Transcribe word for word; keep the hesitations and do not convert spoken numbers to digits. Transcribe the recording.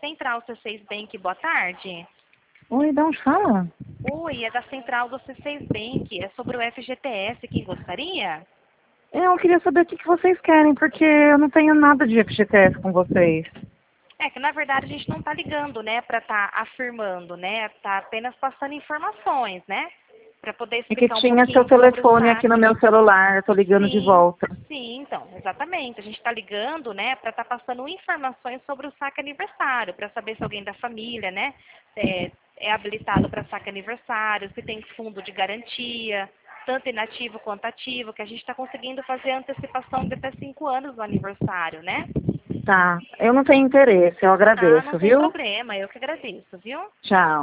Central C seis Bank, boa tarde. Oi, de onde fala? Oi, é da Central do C seis Bank, é sobre o F G T S, quem gostaria? Eu queria saber o que, que vocês querem, porque eu não tenho nada de F G T S com vocês. É que na verdade a gente não está ligando, né, para estar afirmando, né, tá apenas passando informações, né, para poder E que explicar um tinha seu pouquinho sobre o telefone aqui no saque. meu celular, eu tô ligando de Sim, volta. sim, então, exatamente. A gente está ligando, né, para estar passando informações sobre o saque aniversário, para saber se alguém da família, né, é, é habilitado para saque aniversário, se tem fundo de garantia, tanto inativo quanto ativo, que a gente está conseguindo fazer a antecipação de até cinco anos do aniversário, né? Tá, eu não tenho interesse, eu Tá, não agradeço, tem viu? problema, eu que agradeço, viu? Tchau.